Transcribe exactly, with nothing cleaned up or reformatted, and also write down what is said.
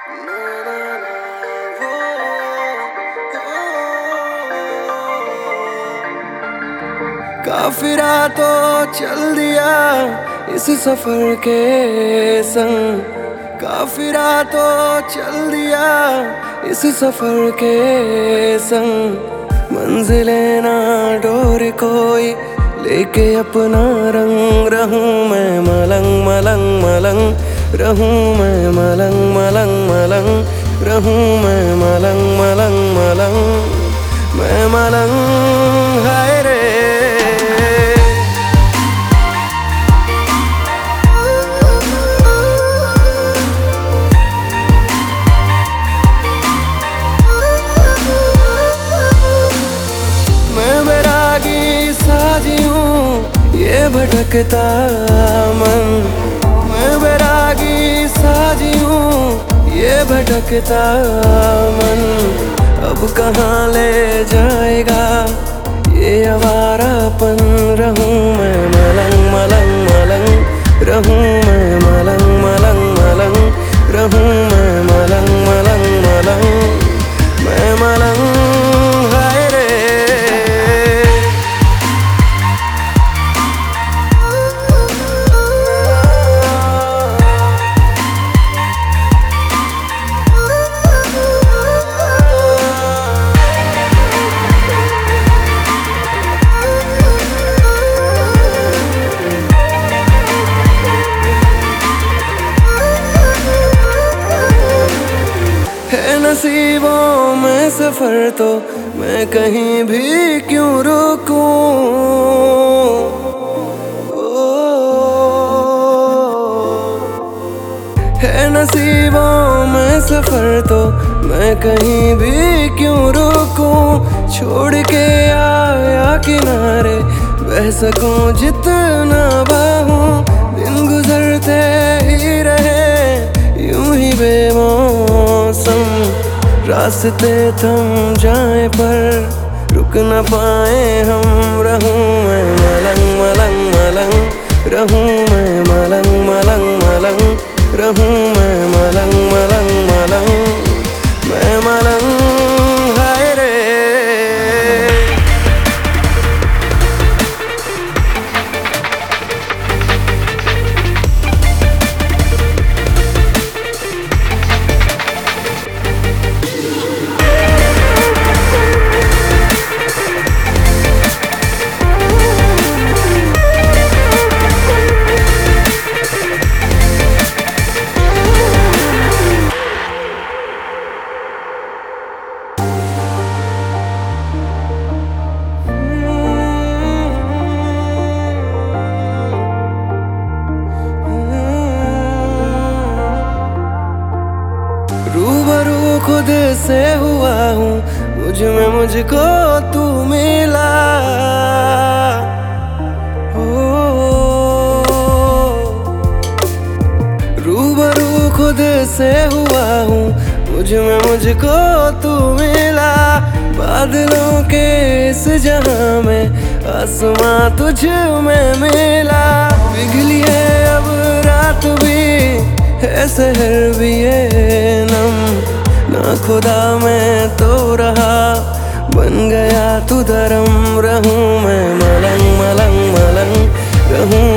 काफिरा तो चल दिया इस सफर के संग, काफिरा तो चल दिया इस सफर के संग। मंजिलें ना डोर कोई लेके अपना रंग, रहूं मैं मलंग मलंग मलंग, रहूं मैं मलंग मलंग मलंग, रहूं मैं मलंग मलंग मलंग, मैं मलंग हाय रे। ये भटकता मन, मैं बैरागी साजी हूँ ये भटकता मन। अब कहाँ ले जाएगा ये आवारापन, रहूं मैं मलंग मलंग मलंग, रहूं मैं मलंग मलंग मलंग, रहूं मैं मलंग मलंग मलंग, मैं मलंग हाय रे। नसीबों में सफर तो मैं कहीं भी क्यों रुकूं, है नसीबों में सफर तो मैं कहीं भी क्यों रुकूं। छोड़ के आया किनारे बह सकूं जितना बाहूं, दिन गुजरते ही रहे यूं ही बेमौसम। रास्ते थम जाए पर रुक न पाए हम, रहूं मैं मलंग मलंग मलंग, रहूं मैं मलंग मलंग मलंग, रहूं मैं मलंग मलंग मलंग, मैं मलंग हाय रे। रूबरू खुद से हुआ हूँ, मुझ में मुझको तू मिला। हो रूबरू खुद से हुआ हूँ, मुझ में मुझको तू मिला। बादलों के इस जहां में आसमां तुझ में मिला। पिघली है अब रात भी है शहर भी ये नम, ना खुदा मैं तो रहा बन गया तू धर्म। रहूं मैं मलंग मलंग मलंग, रहूं